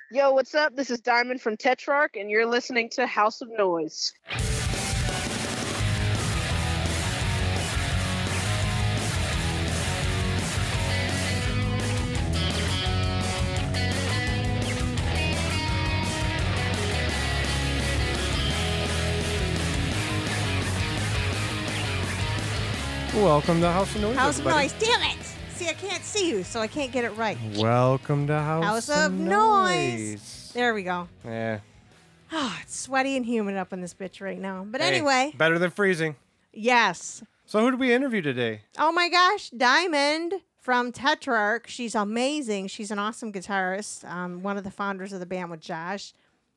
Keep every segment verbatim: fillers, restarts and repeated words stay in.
Yo, what's up? This is Diamond from Tetrarch, and you're listening to House of Noise. Welcome to House of Noise. House of everybody. Noise. Damn it! See, I can't see you, so I can't get it right. Welcome to House, House of, of Noise. Noise. There we go. Yeah. Oh, it's sweaty and humid up in this bitch right now. But Hey, anyway, better than freezing. yes. So who did we interview today? Oh my gosh, Diamond from Tetrarch. She's amazing. She's an awesome guitarist. Um, one of the founders of the band with Josh.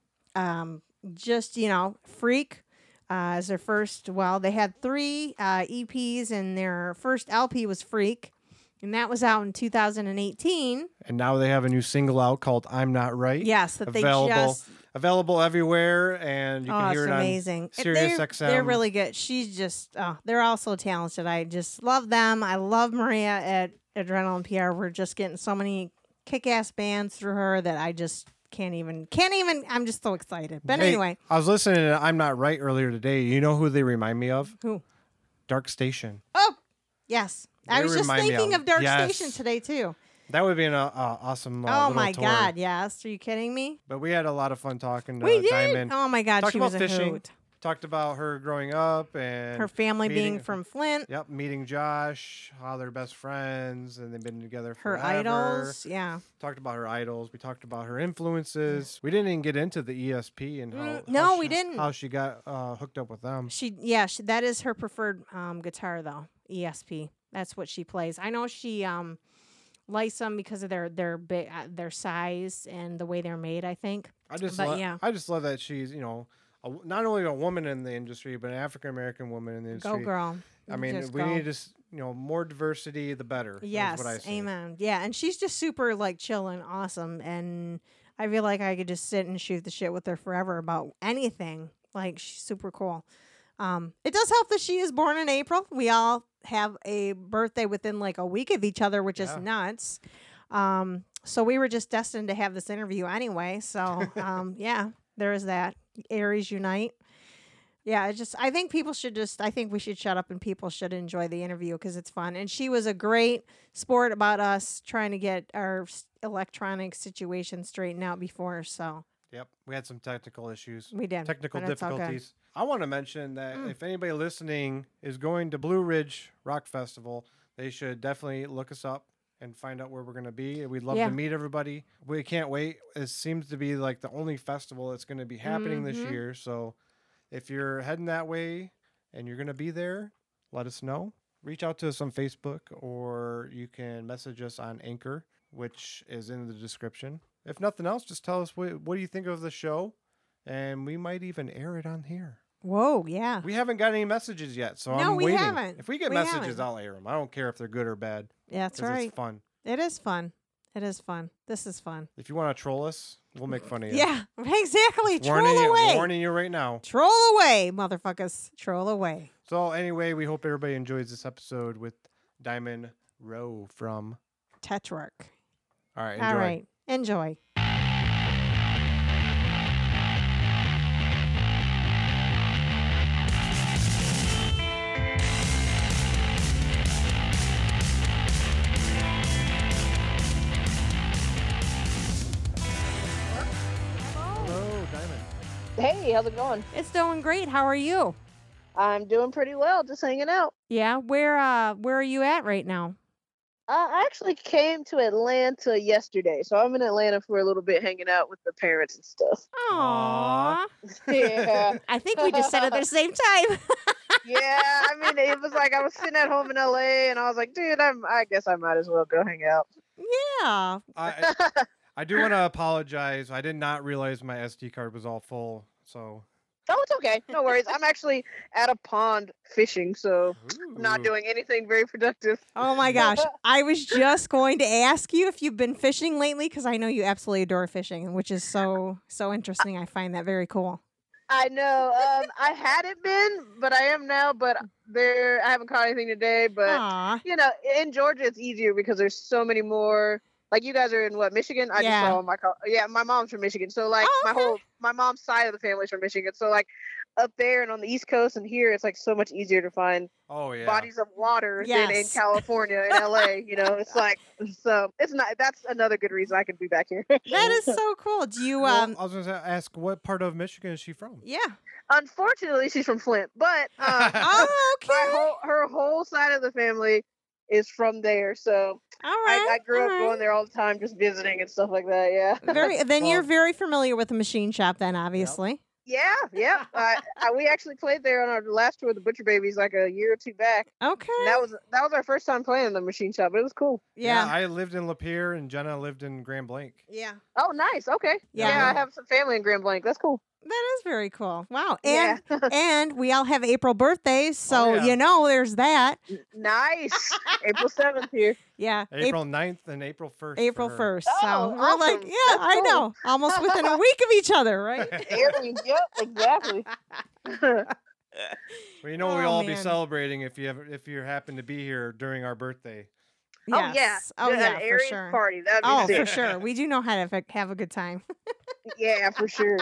Um, just, you know, freak. Uh, as their first, well, they had three uh, E Ps, and their first L P was Freak, and that was out in two thousand eighteen. And now they have a new single out called I'm Not Right. Yes, that available, they just... Available everywhere, and you oh, can hear it's it amazing. on Sirius they're, X M. They're really good. She's just, oh, they're all so talented. I just love them. I love Maria at Adrenaline P R. We're just getting so many kick-ass bands through her that I just can't even, can't even, I'm just so excited. But Hey, anyway. I was listening to I'm Not Right earlier today. You know who they remind me of? Who? Dark Station. Oh, yes. I They was just remind me thinking of- of Dark yes. Station today, too. That would be an uh, uh, awesome uh, oh, little my tour. God, yes. Are you kidding me? But we had a lot of fun talking to we uh, did. Diamond. Oh, my God, Talked she about was a fishing. hoot. Talked about her growing up and Her family meeting- being from Flint. Yep, meeting Josh, how they're best friends, and they've been together Her forever. idols, yeah. Talked about her idols. We talked about her influences. We didn't even get into the E S P and how. Mm, how no, she, we didn't. How she got uh, hooked up with them. She, yeah, she, that is her preferred um, guitar though. E S P. That's what she plays. I know she um, likes them because of their their big, uh, their size and the way they're made. I think. I just, but lo- yeah. I just love that she's, you know, a, not only a woman in the industry, but an African American woman in the industry. Go girl. I mean, Just we go. need just, you know, more diversity, the better. Yes, is what I say. amen. Yeah, and she's just super like chill and awesome, and I feel like I could just sit and shoot the shit with her forever about anything. Like she's super cool. Um, it does help that she is born in April. We all have a birthday within like a week of each other, which Yeah. is nuts. Um, so we were just destined to have this interview anyway. So um, yeah, there is that. Aries unite. Yeah, it just I think people should just I think we should shut up and people should enjoy the interview because it's fun. And she was a great sport about us trying to get our s- electronic situation straightened out before. So Yep, we had some technical issues. we did Technical but it's all good. difficulties. I want to mention that Mm. if anybody listening is going to Blue Ridge Rock Festival, they should definitely look us up and find out where we're going to be. We'd love Yeah. to meet everybody. We can't wait. It seems to be like the only festival that's going to be happening this Mhm. year. So if you're heading that way and you're going to be there, let us know. Reach out to us on Facebook or you can message us on Anchor, which is in the description. If nothing else, just tell us what, what do you think of the show, and we might even air it on here. Whoa, yeah. We haven't got any messages yet, so No, I'm we waiting. haven't. If we get We messages, haven't. I'll air them. I don't care if they're good or bad. Yeah, that's 'cause right. It's fun. It is fun. It is fun. This is fun. If you want to troll us, we'll make fun of you. Yeah, exactly. warning Troll you, away. warning you right now. Troll away, motherfuckers. Troll away. So anyway, we hope everybody enjoys this episode with Diamond Rowe from. Tetrarch. All right, enjoy. All right. Enjoy. Hello, Diamond. Hey, how's it going? It's doing great. How are you? I'm doing pretty well, just hanging out. Yeah. Where uh where are you at right now? Uh, I actually came to Atlanta yesterday, so I'm in Atlanta for a little bit, hanging out with the parents and stuff. Aww. Yeah, I think we just said it at the same time. yeah. I mean, it was like I was sitting at home in L A, and I was like, dude, I'm. I guess I might as well go hang out. Yeah. I I do want to apologize. I did not realize my S D card was all full. So. Oh, it's okay. No worries. I'm actually at a pond fishing, so I'm not Ooh. doing anything very productive. Oh my gosh. I was just going to ask you if you've been fishing lately because I know you absolutely adore fishing, which is so so interesting. I find that very cool. I know. Um, I hadn't been, but I am now. But there, I haven't caught anything today. But Aw. you know, in Georgia, it's easier because there's so many more like you guys are in what, Michigan? I Yeah. just saw my co- yeah, my mom's from Michigan, so like Oh, my okay. whole my mom's side of the family's from Michigan, so like up there and on the East Coast and here, it's like so much easier to find Oh yeah. bodies of water than in Yes. California and L A. You know, it's like so it's not. That's another good reason I can be back here. That is so cool. Do you Well, um? I was going to ask, what part of Michigan is she from? Yeah. Unfortunately, she's from Flint, but um, Oh, okay. my whole her whole side of the family is from there. So All right. I, I grew all up right. going there all the time, just visiting and stuff like that. Yeah. Very. Then you're Well- very familiar with the machine shop. Then obviously. Yeah, yeah. I, I, we actually played there on our last tour of the Butcher Babies like a year or two back. Okay. And that was that was our first time playing in the machine shop. It was cool. yeah. I lived in Lapeer and Jenna lived in Grand Blanc. Yeah. Oh, nice. Okay. Yeah. Yeah, I have some family in Grand Blanc. That's cool. That is very cool. Wow. And Yeah. and we all have April birthdays, so Oh, yeah. you know there's that. Nice. April seventh here. Yeah. Ap- April ninth and April first. for April her. first. Oh, so we're like, awesome. yeah, That's I cool. know. Almost within a week of each other, right? There we- yep, exactly. Well, you know we'll Oh, all be man. celebrating if you ever, if you happen to be here during our birthday. Oh yeah. Yes. Oh Do yeah, an for Aries sure. party. That'd be Oh, sick. for sure. We do know how to have a- have a good time. Yeah, for sure.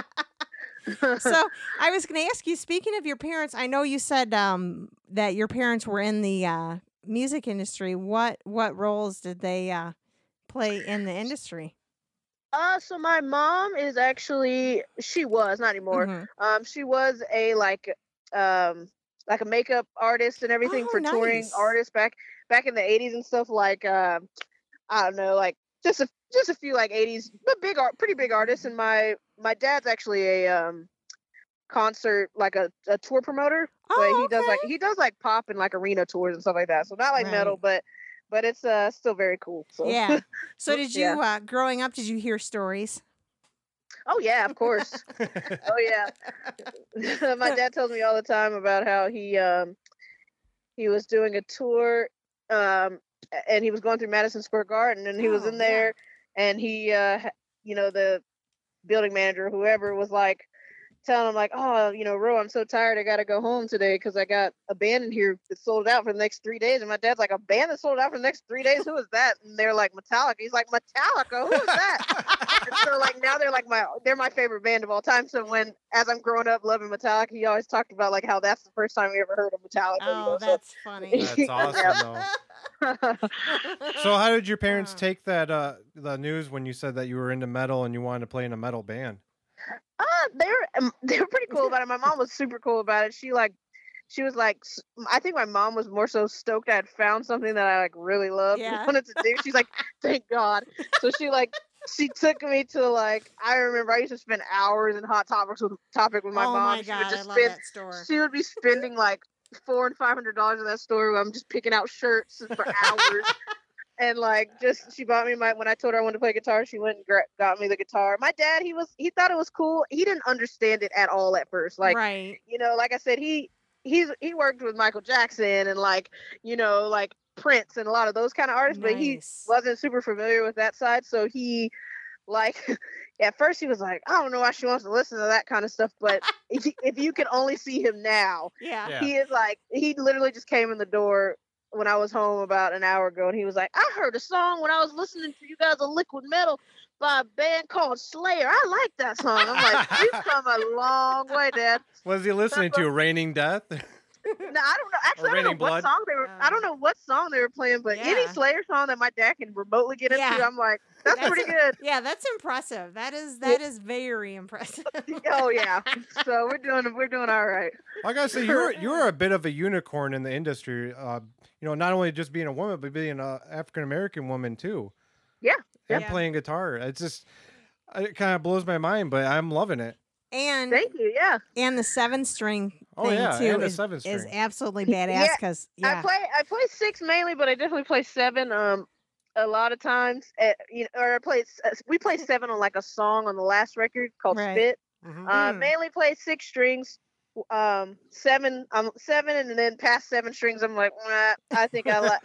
So I was going to ask you. Speaking of your parents, I know you said um, that your parents were in the uh, music industry. What what roles did they uh, play in the industry? Uh, so my mom is actually she was not anymore. Mhm. Um, she was a like um like a makeup artist and everything Oh, for touring nice. artists back back in the eighties and stuff. Like uh, I don't know, like just a just a few like eighties, but big art, pretty big artists. And my my dad's actually a um concert like a, a tour promoter. But Oh, he does okay. like he does like pop and like arena tours and stuff like that. So not like metal, Right. but but it's uh still very cool. So Yeah. So did you, Yeah. uh, growing up, did you hear stories? oh yeah, of course. Oh yeah. My dad tells me all the time about how he um he was doing a tour um a- and he was going through Madison Square Garden and he was Oh, in yeah. there and he uh ha- you know the building manager whoever was like telling him like, oh, you know, Ro, I'm so tired, I gotta go home today because I got a band in here that's sold out for the next three days. And my dad's like, a band that's sold out for the next three days? Who is that? And they're like, Metallica. He's like, Metallica? Who is that? And so like now they're like my they're my favorite band of all time. So when as I'm growing up loving Metallica, he always talked about like how that's the first time we ever heard of Metallica. you know, Oh, that's funny. That's awesome, though. so. So, how did your parents Uh. take that uh, the news when you said that you were into metal and you wanted to play in a metal band? Uh, they were um, they were pretty cool about it. My mom was super cool about it. She like, she was like, s- I think my mom was more so stoked I had found something that I like really loved Yeah. and wanted to do. She's like, thank God. So she like, she took me to like, I remember I used to spend hours in Hot Topics with Topic with my oh mom. my She would god, I just love spend, that store. she would be spending like four and five hundred dollars in that store. Where I'm just picking out shirts for hours. And like, just she bought me my when I told her I wanted to play guitar, she went and gra- got me the guitar. My dad, he was he thought it was cool. He didn't understand it at all at first. Like, right. you know, like I said, he he's he worked with Michael Jackson and like, you know, like Prince and a lot of those kind of artists, but he Nice. wasn't super familiar with that side. So he like at first he was like, I don't know why she wants to listen to that kind of stuff. But if, if you could only see him now, Yeah. Yeah. he is like he literally just came in the door when I was home about an hour ago and he was like, I heard a song when I was listening to you guys of Liquid Metal by a band called Slayer. I like that song. I'm like, you've come a long way, Dad. Was he listening to Raining Death? No, I don't know. Actually, I don't know Raining what Blood? song they were. I don't know what song they were playing, but any Yeah. Slayer song that my dad can remotely get into, Yeah. I'm like, that's, That's pretty a- good. Yeah, that's impressive. That is that is very impressive. Oh yeah. So we're doing we're doing all right. I gotta say, you're you're a bit of a unicorn in the industry. Uh, you know, not only just being a woman, but being an African American woman too. Yeah, And yeah. playing guitar. It's just, it kind of blows my mind, but I'm loving it. And Thank you. Yeah. and the seven string Oh, thing yeah, too and the is, seven is string. absolutely badass Yeah, because I yeah. play I play six mainly, but I definitely play seven. Um, a lot of times, uh, you know, or I play s- we play seven on like a song on the last record called Right. Spit. Mhm. Uh, Mm. mainly play six strings. Um, seven, um, seven, and then past seven strings, I'm like, nah, I think I like,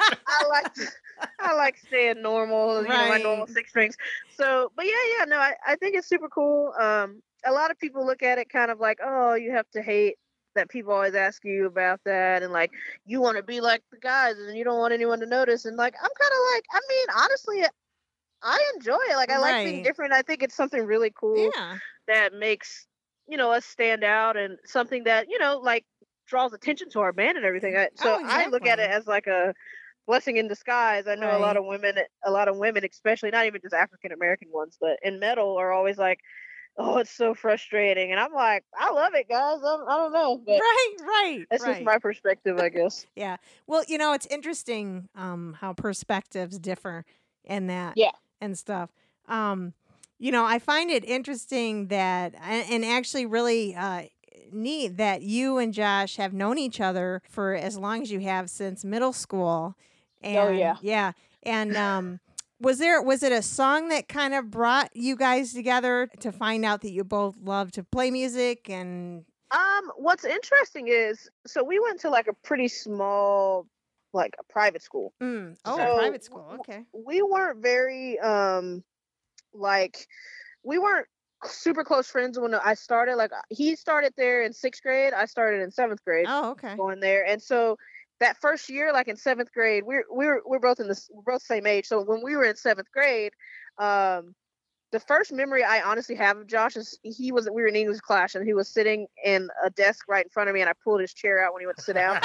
I like, I like staying normal, you know, my Right. normal six strings. So, but yeah, yeah, no, I, I think it's super cool. Um, a lot of people look at it kind of like, oh, you have to hate that people always ask you about that, and like you want to be like the guys, and you don't want anyone to notice. And like, I'm kind of like, I mean, honestly, I enjoy it. Like I like being Right. different. I think it's something really cool Yeah. that makes, you know, us stand out and something that, you know, like draws attention to our band and everything. I, so Oh, I look at it exactly. as like a blessing in disguise. I know a lot Right. of women, a lot of women, especially not even just African American ones, but in metal are always like, oh, it's so frustrating. And I'm like, I love it, guys. I'm, I don't know, but Right, right, that's just right. my perspective, I guess. Yeah. Well, you know, it's interesting um how perspectives differ in that Yeah. and stuff. Um, you know, I find it interesting that and, and actually really uh neat that you and Josh have known each other for as long as you have since middle school. And Oh, yeah. yeah. And um was there was it a song that kind of brought you guys together to find out that you both love to play music and Um, what's interesting is, so we went to like a pretty small, like a private school. mm, oh, So private w- school. Okay. w- we weren't very, um, like, we weren't super close friends when I started. Like, uh, he started there in sixth grade. I started in seventh grade Oh, okay. going there. And so that first year, like in seventh grade, we're, we're, we're both in this, we're both the same age. So when we were in seventh grade, um, the first memory I honestly have of Josh is he was we were in English class and he was sitting in a desk right in front of me and I pulled his chair out when he went to sit down.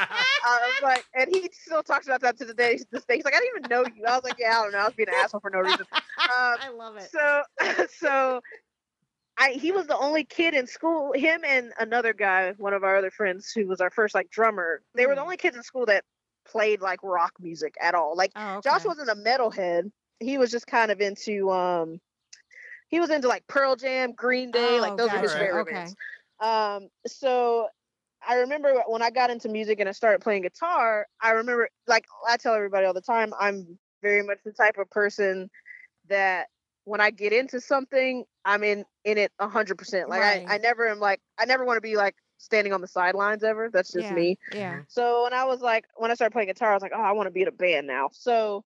I was like, and he still talks about that to the day. This day, he's like, I didn't even know you. I was like, yeah, I don't know. I was being an asshole for no reason. Um, I love it. so, so I he was the only kid in school. Him and another guy, one of our other friends, who was our first like drummer. They were the Mm. only kids in school that played like rock music at all. Like Oh, okay. Josh wasn't a metalhead. He was just kind of into um. He was into like Pearl Jam, Green Day, Oh, like those were his gotcha. favorite Okay. bands. Um, so I remember when I got into music and I started playing guitar, I remember, like I tell everybody all the time, I'm very much the type of person that when I get into something, I'm in in it a hundred percent. Like Right. I, I never am like I never want to be like standing on the sidelines ever. That's just Yeah. me. Yeah. Mhm. So when I was like when I started playing guitar, I was like, oh, I want to be in a band now. So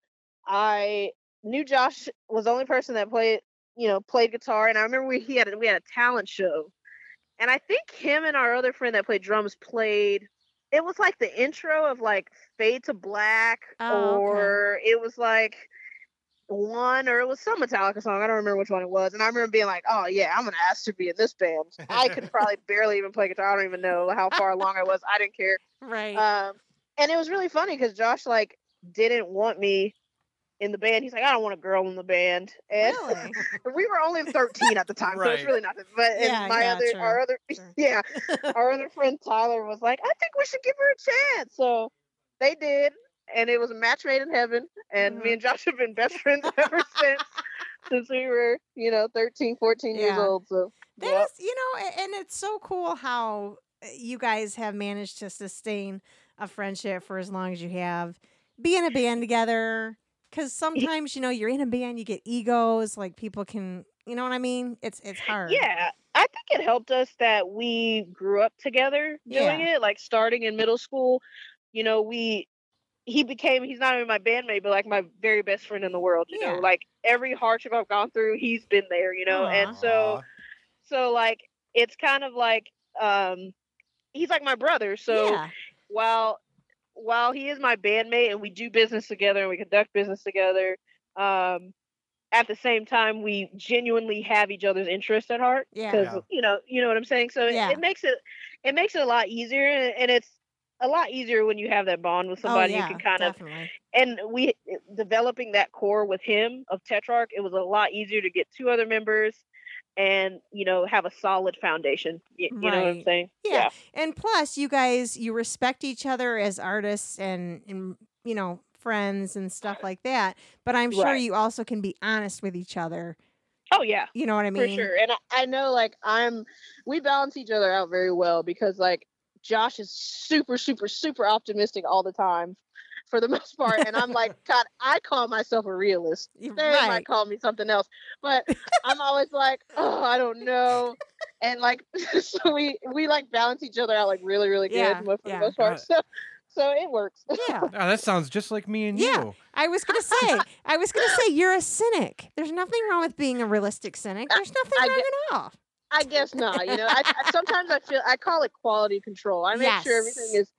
I knew Josh was the only person that played, you know, played guitar, and I remember we he had a, we had a talent show, and I think him and our other friend that played drums played. It was like the intro of like Fade to Black, Oh, okay. or it was like one, or it was some Metallica song. I don't remember which one it was, and I remember being like, "Oh yeah, I'm gonna ask to be in this band." I could probably barely even play guitar. I don't even know how far along I was. I didn't care. Right. Um, and it was really funny because Josh like didn't want me in the band. He's like, I don't want a girl in the band. And Really? we were only thirteen at the time, so it's Right. really nothing. But and Yeah, my yeah, other true, our other true. yeah, our other friend Tyler was like, I think we should give her a chance. So they did, and it was a match made in heaven. And me Mhm. and Josh have been best friends ever since since we were, you know, thirteen, fourteen years Yeah. old. So That yeah. is, you know, a- and it's so cool how uh, you guys have managed to sustain a friendship for as long as you have. Be in a band together. Because sometimes, you know, you're in a band, you get egos, like people can, you know what I mean? It's it's hard. Yeah, I think it helped us that we grew up together doing Yeah. it. Like starting in middle school, you know, we he became he's not even my bandmate, but like my very best friend in the world. You know, Yeah. like every hardship I've gone through, he's been there. You know, and Aw. so Aw. so like it's kind of like um he's like my brother. So Yeah. while while he is my bandmate and we do business together and we conduct business together, um, at the same time we genuinely have each other's interests at heart Yeah. because Yeah. you know you know what I'm saying. So it, Yeah. it makes it it makes it a lot easier, and, and it's a lot easier when you have that bond with Oh, somebody. You yeah. can kind of Definitely. and we developing that core with him of Tetrarch. It was a lot easier to get two other members and you know have a solid foundation. You, you know what I'm Right. saying? Yeah. And plus, you guys, you respect each other as artists and, and, you know, friends and stuff like that. But I'm sure Right. you also can be honest with each other. Oh yeah. You know what I For mean? sure. And I, I know like I'm we balance each other out very well because like Josh is super, super, super optimistic all the time for the most part. And I'm like, God, I call myself a realist. They Right. might call me something else. But I'm always like, oh, I don't know. And like so we we like balance each other out like really, really good Yeah, for the yeah. most part. So so it works. Yeah. Oh, that sounds just like me and Yeah. you. I was gonna say, I was gonna say you're a cynic. There's nothing wrong with being a realistic cynic. There's nothing I wrong get- at all. I guess not. You know, I, I sometimes I feel I call it quality control. I make sure everything Yes. is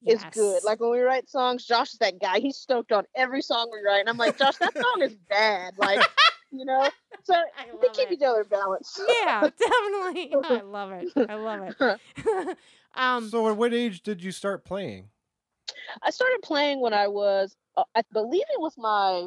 is good. Yes. Like when we write songs, Josh is that guy. He's stoked on every song we write. And I'm like, Josh, that song is bad. Like, you know? So I we love keep it. each other balanced. Yeah, definitely. I love it. I love it. um, So at what age did you start playing? I started playing when I was, uh, I believe it was my,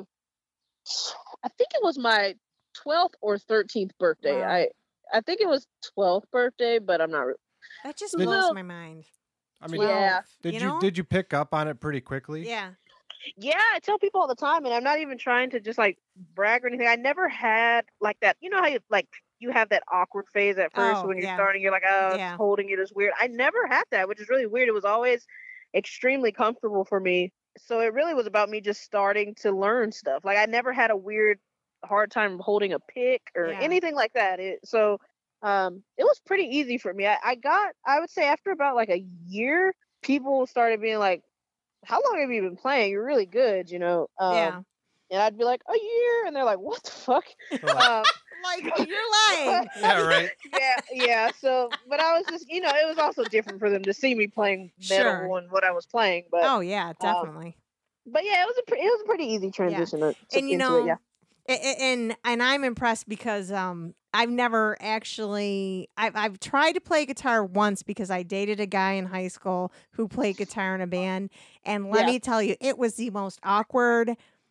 I think it was my twelfth or thirteenth birthday. Wow. I, I think it was twelfth birthday, but I'm not. Re- that just Did- blows my mind. I mean, Yeah. did you you, know? did you pick up on it pretty quickly? Yeah. Yeah, I tell people all the time, and I'm not even trying to just like brag or anything. I never had like that. You know how you like you have that awkward phase at first Oh, when you're yeah. starting. You're like, oh, Yeah. it's holding it is weird. I never had that, which is really weird. It was always extremely comfortable for me. So it really was about me just starting to learn stuff. Like I never had a weird, hard time holding a pick or Yeah. anything like that. It, so um, it was pretty easy for me. I, I got, I would say, after about like a year, people started being like, how long have you been playing? You're really good, you know? Um, Yeah. And I'd be like, a year. And they're like, what the fuck? So, like, um, Like you're lying. yeah, right. yeah, yeah. So, but I was just, you know, it was also different for them to see me playing metal Sure. and what I was playing. But, Oh yeah, definitely. but yeah, it was a pre- it was a pretty easy transition to, to And you into know, it. Yeah. a- a- and and I'm impressed because um I've never actually I've I've tried to play guitar once because I dated a guy in high school who played guitar in a band, and let Yeah. me tell you, it was the most awkward.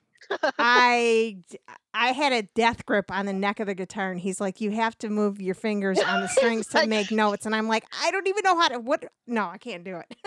I I had a death grip on the neck of the guitar, and he's like, "You have to move your fingers on the strings to Like- make notes," and I'm like, "I don't even know how to what. No, I can't do it."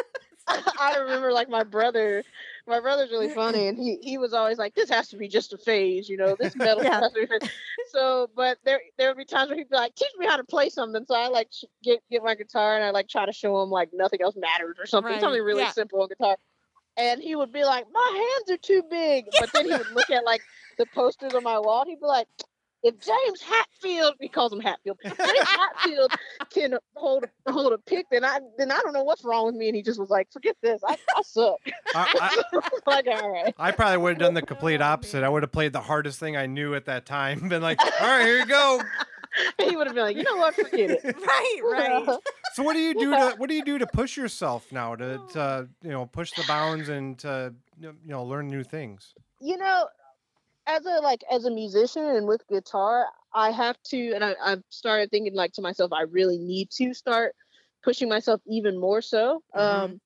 I remember like my brother, my brother's really funny, and he he was always like, "This has to be just a phase, you know. This metal Yeah. has to be." a phase." So, but there there would be times where he'd be like, "Teach me how to play something." So I like sh- get get my guitar and I like try to show him like nothing else matters or something, Right, something really yeah. simple on guitar. And he would be like, "My hands are too big," but then he would look at like the posters on my wall. He'd be like, "If James Hatfield," he calls him Hatfield, James Hatfield can hold hold a pick, then I then I don't know what's wrong with me. And he just was like, "Forget this, I, I suck." I, Like, all right. I, I probably would have done the complete Oh, opposite. I man. would have played the hardest thing I knew at that time. Been like, all right, here you go. He would have been like, "You know what? Forget it." Right, right. So what do you do to what do you do to push yourself now to, to you know push the bounds and to you know learn new things? You know, as a like as a musician and with guitar, I have to, and I, I've started thinking like to myself, I really need to start pushing myself even more so. Mhm. Um,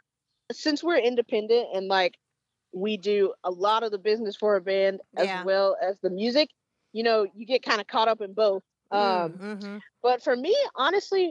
since we're independent and like we do a lot of the business for a band as Yeah. well as the music, you know, you get kind of caught up in both. Um, Mm-hmm. But for me, honestly,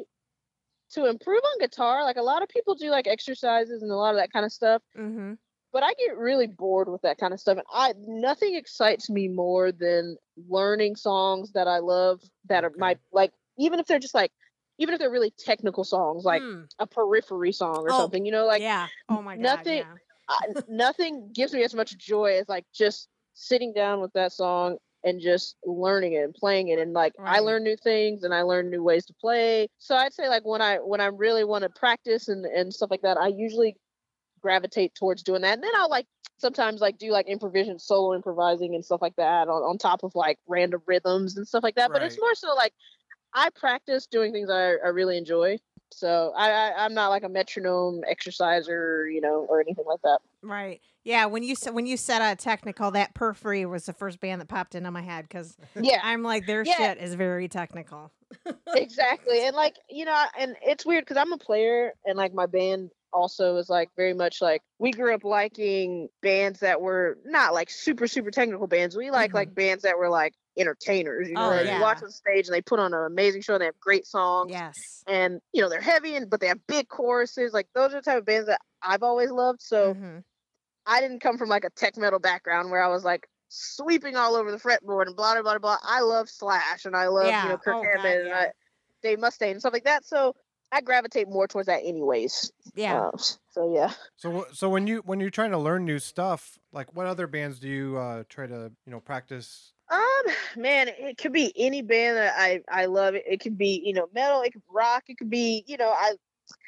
to improve on guitar, like a lot of people do like exercises and a lot of that kind of stuff. Mm-hmm. But I get really bored with that kind of stuff. And I nothing excites me more than learning songs that I love that are Okay. my like even if they're just like even if they're really technical songs, like Mm. a periphery song or Oh, something, you know, like yeah. Oh my god. nothing- Yeah. I, nothing gives me as much joy as like just sitting down with that song and just learning it and playing it. And like I Right. learn new things and I learn new ways to play. So I'd say like when I when I really want to practice and, and stuff like that, I usually gravitate towards doing that. And then I'll like sometimes like do like improvisation, solo improvising and stuff like that on, on top of like random rhythms and stuff like that. But it's Right. more so like I practice doing things I, I really enjoy. So I, I I'm not like a metronome exerciser, you know, or anything like that. Right. Yeah. When you said when you said uh, technical, that Periphery was the first band that popped into my head because Yeah. I'm like their Yeah. shit is very technical. Exactly. And like, you know, and it's weird because I'm a player and like my band also is like very much like we grew up liking bands that were not like super, super technical bands. We like Mhm. like bands that were like entertainers, you know, Oh, and yeah. you watch on stage and they put on an amazing show. They have great songs Yes. and, you know, they're heavy and but they have big choruses. Like those are the type of bands that I've always loved. So Mhm. I didn't come from like a tech metal background where I was like sweeping all over the fretboard and blah blah blah blah. I love Slash and I love Yeah. you know Kirk Oh, God, Hammett and yeah. I, Dave Mustaine and stuff like that. So I gravitate more towards that anyways. Yeah. Uh, so yeah. So wh- so when you when you're trying to learn new stuff, like what other bands do you uh, try to you know practice? Um, man, it could be any band that I I love. It, it could be you know metal. It could be rock. It could be you know I.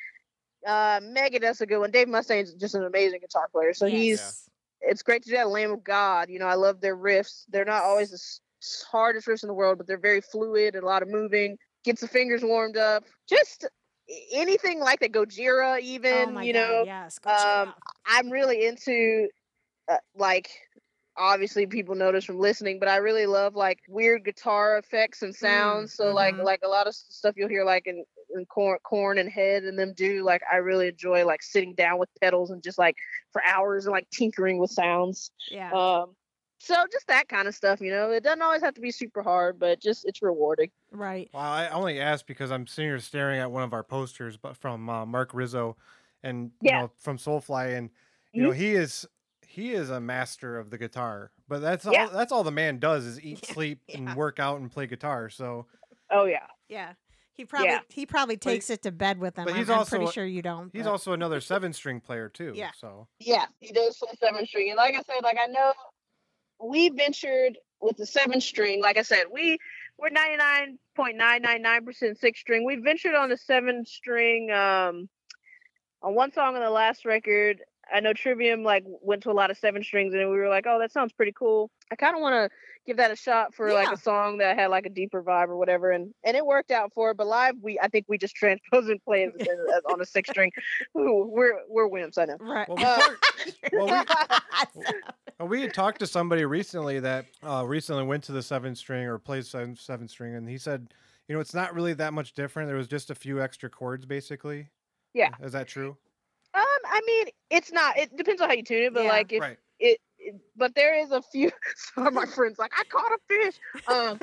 Uh, Megadeth's a good one. Dave Mustaine's just an amazing guitar player. So he's Yes. it's great to do that. Lamb of God. You know, I love their riffs. They're not always the s- s- hardest riffs in the world, but they're very fluid and a lot of moving. Gets the fingers warmed up. Just anything like that, Gojira Oh even, my you God, know. yes. Um, Gojira. I'm really into uh, like obviously people notice from listening, but I really love like weird guitar effects and Mm, sounds. So like mhm. like a lot of s- stuff you'll hear like in, in corn, corn and head and them do. Like I really enjoy like sitting down with pedals and just like for hours and like tinkering with sounds. Yeah. Um, so just that kind of stuff, you know. It doesn't always have to be super hard, but just it's rewarding. Right. Well, I only asked because I'm sitting here staring at one of our posters, but from uh, Mark Rizzo, and you Yeah. know from Soulfly, and you Mhm. know he is he is a master of the guitar. But that's Yeah. all that's all the man does is eat, Yeah, sleep, yeah. and work out and play guitar. So, Oh yeah. Yeah. He probably Yeah. he probably But- takes it to bed with him. but I'm, he's I'm also- pretty sure you don't. he's but- also another seven string player too. Yeah. So Yeah, he does play seven string. And like I said, like I know we ventured with the seven string. Like I said, we we're ninety-nine point nine nine nine percent six string. We ventured on the seven string um on one song on the last record. I know Trivium like went to a lot of seven strings and we were like, oh, that sounds pretty cool. I kind of want to give that a shot for like Yeah. a song that had like a deeper vibe or whatever, and and it worked out for it. But live, we I think we just transpose and play it as- as- on a six string. Ooh, we're we're wimps, I know. Right. well, we, Uh, talked, well, we, well, we had talked to somebody recently that uh, recently went to the seven string or plays seven, seven string, and he said, you know, it's not really that much different. There was just a few extra chords, basicly. Yeah. Is that true? Um, I mean, it's not. It depends on how you tune it, but Yeah. like if Right. it, it, but there is a few. Some of my friends like I caught a fish. Um,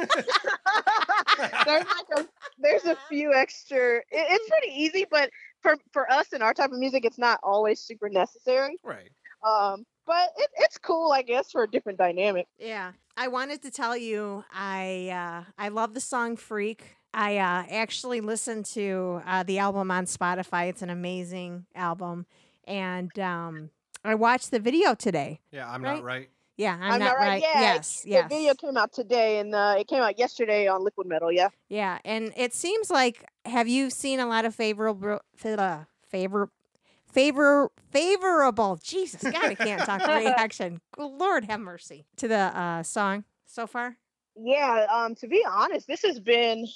there's like a there's a few extra. It, it's pretty easy, but for for us and our type of music, it's not always super necessary. Right. Um, but it, it's cool, I guess, for a different dynamic. Yeah, I wanted to tell you I uh, I love the song "Freak." I uh, actually listened to uh, the album on Spotify. It's an amazing album, and um, I watched the video today. Yeah, I'm Right? not right. Yeah, I'm, not, right. Yeah, Yes, the yes. video came out today, and uh, it came out yesterday on Liquid Metal. Yeah. Yeah, and it seems like have you seen a lot of favorable uh, favor favor favorable Jesus God I can't talk reaction. Lord have mercy to the uh, song so far. Yeah, um, to be honest, this has been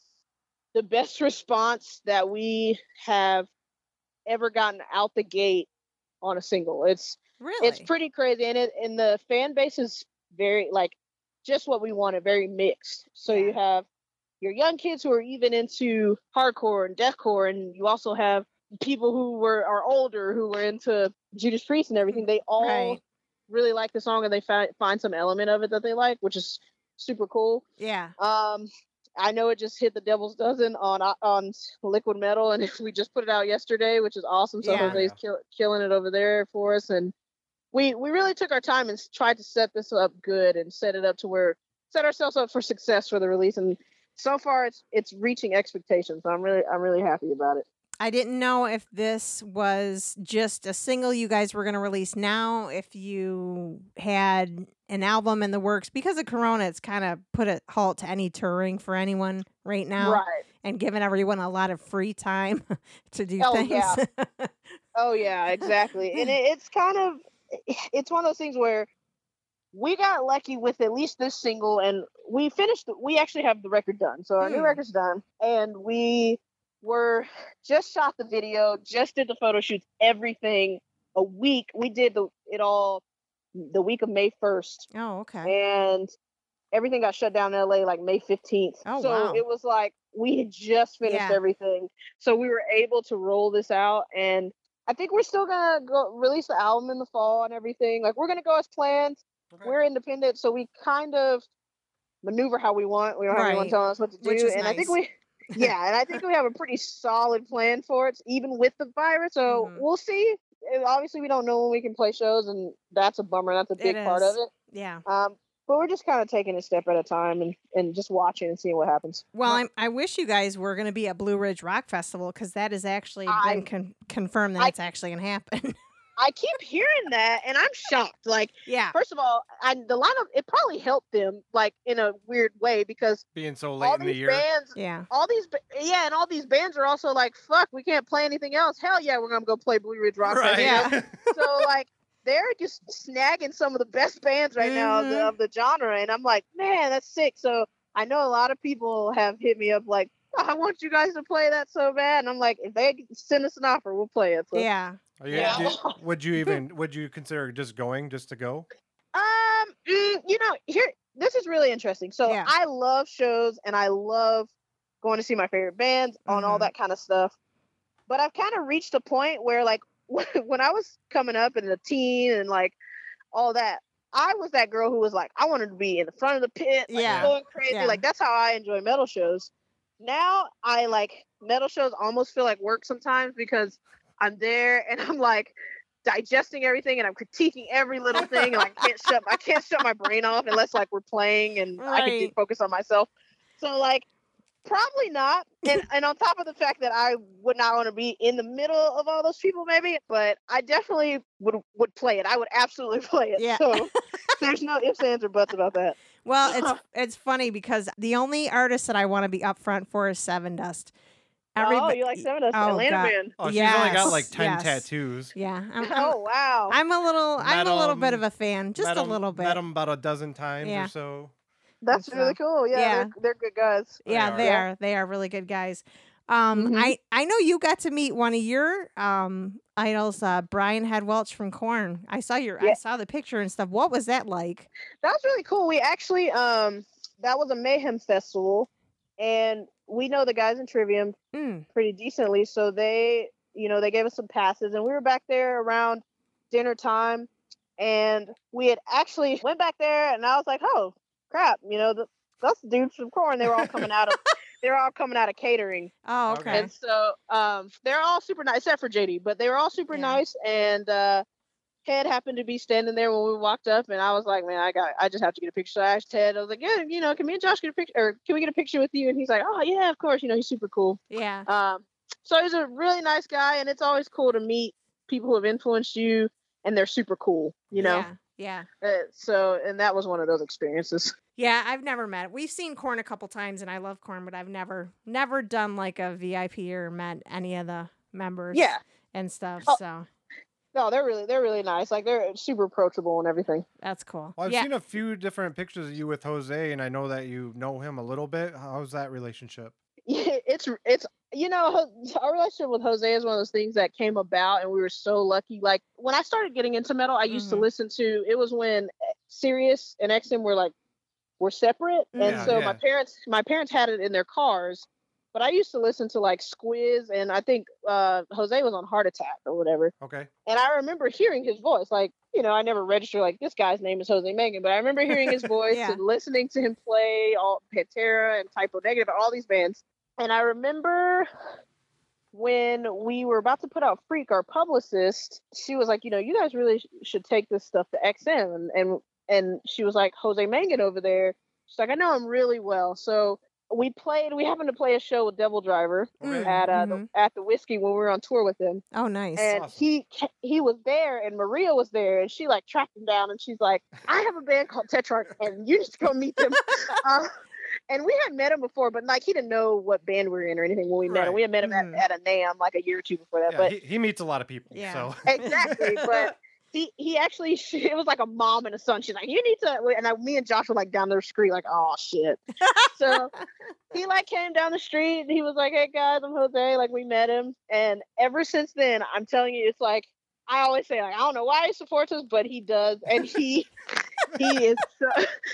the best response that we have ever gotten out the gate on a single. It's Really? it's pretty crazy, and it and the fan base is very like just what we wanted, very mixed. So you Yeah. have your young kids who are even into hardcore and deathcore, and you also have people who were are older who were into Judas Priest and everything. They all Right. really like the song, and they find find some element of it that they like, which is super cool. Yeah. Um, I know it just hit the devil's dozen on uh, on Liquid Metal, and we just put it out yesterday, which is awesome. So Yeah. Jose's Yeah. kill, killing it over there for us, and we we really took our time and s- tried to set this up good and set it up to where set ourselves up for success for the release. And so far, it's it's reaching expectations. So I'm really I'm really happy about it. I didn't know if this was just a single you guys were going to release now, if you had an album in the works. Because of Corona, it's kind of put a halt to any touring for anyone right now Right. and given everyone a lot of free time to do Oh, things. yeah. Oh yeah, exactly. And it, it's kind of it's one of those things where we got lucky with at least this single, and we finished. the- We actually have the record done, so our new Hmm. record's done, and we were just shot the video, just did the photo shoots, everything. A week we did the it all the week of May first, Oh, okay. and everything got shut down in L A like May fifteenth. Oh, so wow. it was like we had just finished Yeah. everything. So we were able to roll this out, and I think we're still gonna go release the album in the fall and everything. Like we're gonna go as planned. Okay. We're independent, so we kind of maneuver how we want. We don't have anyone Right. telling us what to do. Which is and I think nice. we yeah, and I think we have a pretty solid plan for it, even with the virus. So Mhm. we'll see. And obviously we don't know when we can play shows, and that's a bummer. That's a big It part is. of it. Yeah. Um, but we're just kind of taking a step at a time and, and just watching and seeing what happens. Well, I'm, I wish you guys were going to be at Blue Ridge Rock Festival because that has actually I- been con- confirmed that I- it's actually going to happen. I keep hearing that, and I'm shocked. Like, yeah. first of all, I, the lineup, it probably helped them, like, in a weird way, because Being so late all in the these year. bands, Yeah. all these, ba- yeah, and all these bands are also like, fuck, we can't play anything else. Hell yeah, we're going to go play Blue Ridge Rock Right. Festival. Yeah. So, like, they're just snagging some of the best bands right now of the, Mhm. of the genre, and I'm like, man, that's sick. So I know a lot of people have hit me up like, oh, I want you guys to play that so bad. And I'm like, if they send us an offer, we'll play it. So. Yeah. Are you, Yeah. do- would you even would you consider just going just to go? Um, mm, you know, here this is really interesting. So Yeah. I love shows and I love going to see my favorite bands on all Mhm. that kind of stuff. But I've kind of reached a point where, like, when I was coming up and a teen and like all that, I was that girl who was like, I wanted to be in the front of the pit, like Yeah. going crazy. Yeah. Like that's how I enjoy metal shows. Now I like metal shows almost feel like work sometimes because I'm there and I'm like digesting everything and I'm critiquing every little thing and I can't shut I can't shut my brain off unless like we're playing and I can do, Right. focus on myself. So like probably not. And and on top of the fact that I would not want to be in the middle of all those people maybe, but I definitely would would play it. I would absolutely play it. Yeah. So there's no ifs, ands, or buts about that. Well, it's it's funny because the only artist that I want to be upfront for is Seven Dust. Oh, you like Seven Dust, oh, Atlanta God. band. Oh, she's only got Yes, like ten yes. tattoos. Yeah. I'm, I'm, Oh wow. I'm a little I'm a little bit Met of a fan, just met a 'em- little bit. Met them about a dozen times Yeah. or so. That's so- really cool. Yeah, yeah. They're, they're good guys. Yeah, They they are. are. They are really good guys. Um, Mhm. I I know you got to meet one of your um idols, uh, Brian Head Welch from Korn. I saw your I Yeah. saw the picture and stuff. What was that like? That was really cool. We actually um that was a Mayhem festival, and we know the guys in Trivium Mm. pretty decently, so they you know they gave us some passes, and we were back there around dinner time, and we had actually went back there, and I was like, oh crap, you know the, those dudes from Korn, they were all coming out of they were all coming out of catering. Oh, Okay. okay. And so um, they're all super nice, except for J D, but they were all super Yeah. nice. And uh, Ted happened to be standing there when we walked up, and I was like, man, I got, I just have to get a picture. So I asked Ted, I was like, yeah, you know, can me and Josh get a picture, or can we get a picture with you? And he's like, oh yeah, of course. You know, he's super cool. Yeah. Um, so he's a really nice guy, and it's always cool to meet people who have influenced you, and they're super cool. You know. Yeah. Yeah. Uh, so, and that was one of those experiences. Yeah, I've never met. We've seen Korn a couple times, and I love Korn, but I've never, never done like a V I P or met any of the members. Yeah. and stuff. Oh. So No, they're really, they're really nice. Like they're super approachable and everything. that's cool. Well, I've yeah. seen a few different pictures of you with Jose, and I know that you know him a little bit. How's that relationship? Yeah, it's it's you know Ho- our relationship with Jose is one of those things that came about, and we were so lucky. Like when I started getting into metal, I used Mhm. to listen to. It was when Sirius and X M were like were separate, and Yeah, so yeah. my parents my parents had it in their cars. But I used to listen to like Squiz, and I think uh, Jose was on Heart Attack or whatever. Okay. And I remember hearing his voice. Like, you know, I never registered like this guy's name is Jose Megan, but I remember hearing his voice Yeah. and listening to him play all Pantera and Typo Negative, all these bands. And I remember when we were about to put out Freak, our publicist, she was like, you know, you guys really sh- should take this stuff to X M. And, and and she was like, Jose Megan over there. She's like, I know him really well. So we played. We happened to play a show with Devil Driver Okay. at uh, Mhm. the, at the Whiskey when we were on tour with him. Oh, nice. And Awesome. he ca- he was there, and Maria was there, and she like tracked him down, and she's like, I have a band called Tetrarch, and you need to go meet them. uh, and we had met him before, but like he didn't know what band we were in or anything when we met him. Right. We had met him Mhm. at, at a NAMM like a year or two before that. Yeah, but he, he meets a lot of people. Yeah. So exactly, but he he actually it was like a mom and a son. She's like, you need to, and I, me and Josh were like down the street, like, oh shit. So he like came down the street and he was like, hey guys, I'm Jose. Like we met him, and ever since then, I'm telling you, it's like I always say, like I don't know why he supports us, but he does, and he he is so,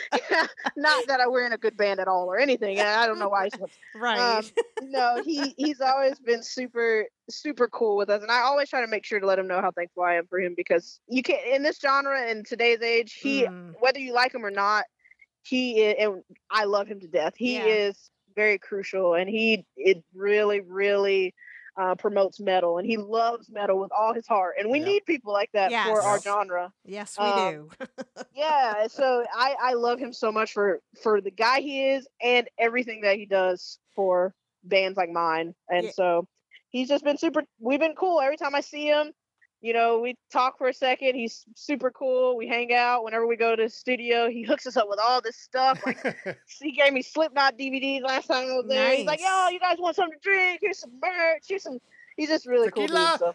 not that I we're in a good band at all or anything. And I don't know why he supports. right. Um, no, he he's always been super super cool with us, and I always try to make sure to let him know how thankful I am for him, because you can't in this genre in today's age. He Mm. whether you like him or not, he is, and I love him to death. He Yeah. is very crucial, and he it really really uh, promotes metal, and he loves metal with all his heart. And we Yep. need people like that for our Yes. genre. Yes, we um, do. Yeah, so I I love him so much for for the guy he is and everything that he does for bands like mine. And Yeah. so he's just been super. We've been cool every time I see him. You know, we talk for a second. He's super cool. We hang out whenever we go to the studio. He hooks us up with all this stuff. Like he gave me Slipknot D V Ds last time I was there. He's like, Nice. "Yo, you guys want something to drink? Here's some merch. Here's some." He's just really cool. Dude, Tequila.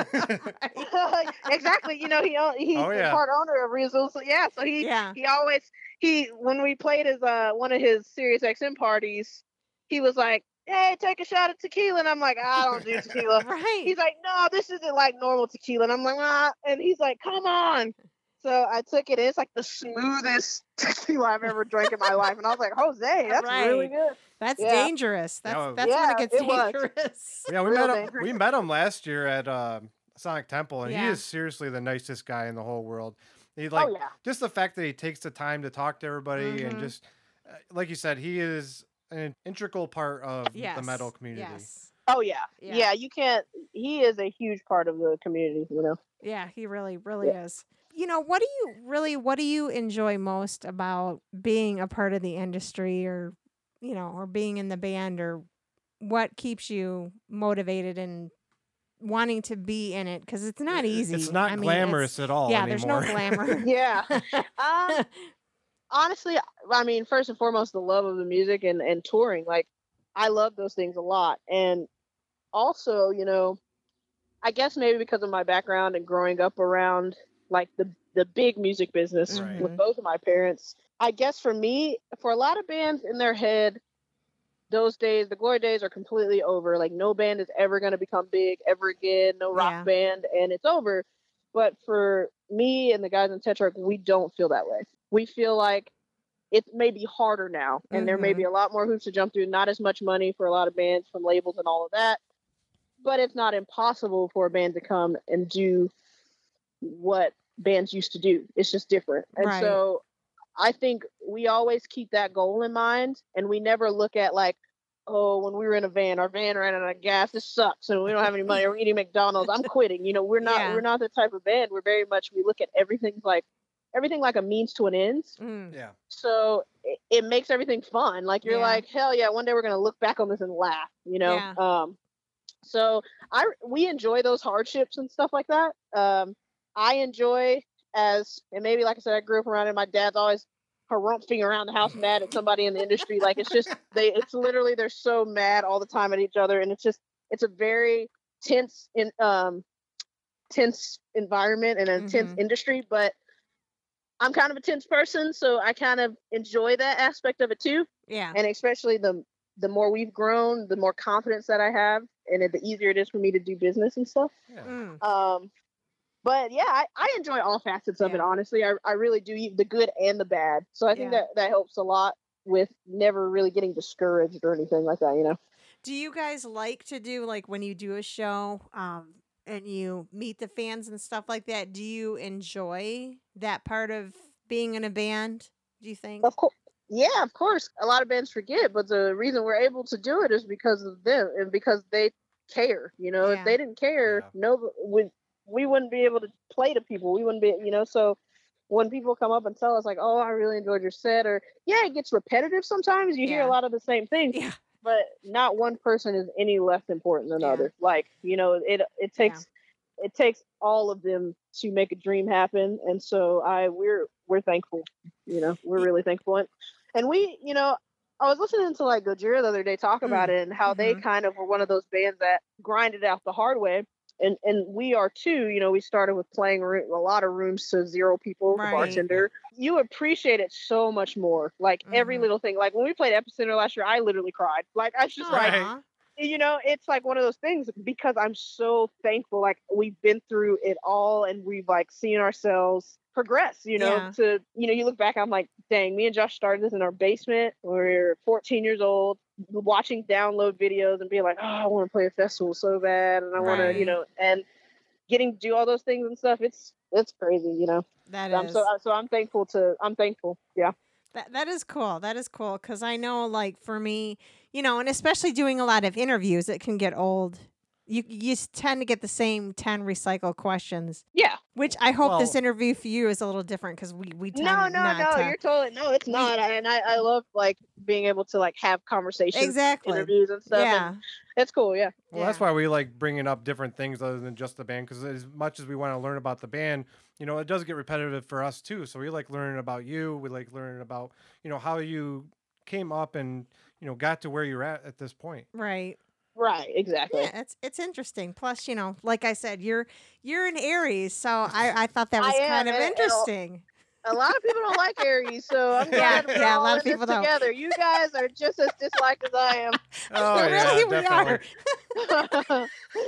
so. Exactly. You know, he own- he's Oh, the yeah. part owner of Rizzo. So yeah, so he Yeah. he always he when we played his uh one of his Sirius X M parties, he was like, hey, take a shot of tequila. And I'm like, I don't do tequila. Right. He's like, no, this isn't like normal tequila. And I'm like, ah. And he's like, come on. So I took it. It's like the smoothest tequila I've ever drank in my life. And I was like, Jose, that's really Right. good. That's Yeah. dangerous. That's Yeah, that's when yeah, it gets it was. dangerous. Yeah, we Real met him. dangerous. We met him last year at uh, Sonic Temple, and he Yeah. is seriously the nicest guy in the whole world. He like Oh, yeah. just the fact that he takes the time to talk to everybody, and Mhm. just uh, like you said, he is an integral part of Yes. the metal community. Yes. Oh, yeah. Yeah. yeah. You can't, he is a huge part of the community, you know? Yeah, he really, really is. You know, what do you really, what do you enjoy most about being a part of the industry, or, you know, or being in the band, or what keeps you motivated and wanting to be in it? Because it's not easy. It's not I mean, glamorous at all yeah, anymore. there's no glamour. Yeah. um, honestly, I mean, first and foremost, the love of the music and, and touring. Like, I love those things a lot. And also, you know, I guess maybe because of my background and growing up around like the, the big music business Right. with both of my parents, I guess for me, for a lot of bands in their head, those days, the glory days are completely over. Like, no band is ever going to become big ever again, no rock Yeah. band, and it's over. But for me and the guys in Tetrarch, we don't feel that way. We feel like it may be harder now, and there may Mhm. be a lot more hoops to jump through, not as much money for a lot of bands from labels and all of that. But it's not impossible for a band to come and do what bands used to do. It's just different. And Right. so I think we always keep that goal in mind, and we never look at like, oh, when we were in a van, our van ran out of gas. This sucks, and we don't have any money. We're eating McDonald's. I'm quitting. You know, we're not. Yeah. We're not the type of band. We're very much. We look at everything like everything like a means to an end. Mm. Yeah. So it, it makes everything fun. Like, you're Yeah. like, hell yeah, one day we're gonna look back on this and laugh. You know. Yeah. Um. So I we enjoy those hardships and stuff like that. Um. I enjoy as and maybe like I said, I grew up around it. My dad's always harumphing around the house mad at somebody in the industry. Like, it's just they it's literally they're so mad all the time at each other, and it's just it's a very tense in um tense environment and a tense Mhm. industry. But I'm kind of a tense person, so I kind of enjoy that aspect of it too. Yeah. And especially the the more we've grown, the more confidence that I have, and it, the easier it is for me to do business and stuff. Yeah. Mm. Um, but yeah, I, I enjoy all facets of it. Yeah. Honestly, I, I really do, the good and the bad. So I think Yeah. that that helps a lot with never really getting discouraged or anything like that. You know? Do you guys like to do, like, when you do a show, um, and you meet the fans and stuff like that? Do you enjoy that part of being in a band? Do you think? Of course. Yeah, of course. A lot of bands forget, but the reason we're able to do it is because of them and because they care. You know, Yeah. if they didn't care, Yeah. no, we we wouldn't be able to play to people. We wouldn't be, you know. So when people come up and tell us like, "Oh, I really enjoyed your set," or yeah, it gets repetitive sometimes. You hear Yeah. a lot of the same things, Yeah. but not one person is any less important than Yeah. other. Like, you know, it it takes it takes all of them to make a dream happen, and so I we're we're thankful. You know, we're Ye- really thankful, and, and we, you know, I was listening to like Gojira the other day talk about Mm. it and how they Mhm. kind of were one of those bands that grinded out the hard way. And and we are too. You know, we started with playing room, a lot of rooms to zero people, the Right. bartender. You appreciate it so much more. Like every Mhm. little thing. Like when we played Epicenter last year, I literally cried. Like I was just like, Aw. you know, it's like one of those things because I'm so thankful. Like we've been through it all and we've like seen ourselves progress, you know, Yeah. to, you know, you look back, I'm like, dang, me and Josh started this in our basement. We We're fourteen years old, watching download videos and being like, oh, I want to play a festival so bad. And I want to, Right. you know, and getting to do all those things and stuff. It's, it's crazy, you know, That I'm is. so, so I'm thankful to, I'm thankful. Yeah. That that is cool. That is cool because I know, like, for me, you know, and especially doing a lot of interviews, it can get old. You you s- tend to get the same ten recycled questions, Yeah. which I hope this Well- interview for you is a little different because we we tend No, no, not no. to. You're totally no. It's not. And I, I love like being able to like have conversations, Exactly. interviews and stuff. Yeah. And it's cool. Yeah. Well, that's Yeah. why we like bringing up different things other than just the band, because as much as we want to learn about the band, you know, it does get repetitive for us too. So we like learning about you. We like learning about, you know, how you came up and, you know, got to where you're at at this point. Right. Right. Exactly. Yeah, it's it's interesting. Plus, you know, like I said, you're you're an Aries, so I I thought that I was am, kind of and- and a- interesting. A lot of people don't like Aries, so I'm Yeah, glad we're yeah, a all lot in of people this don't. together. You guys are just as disliked as I am. Oh Really? we definitely. are.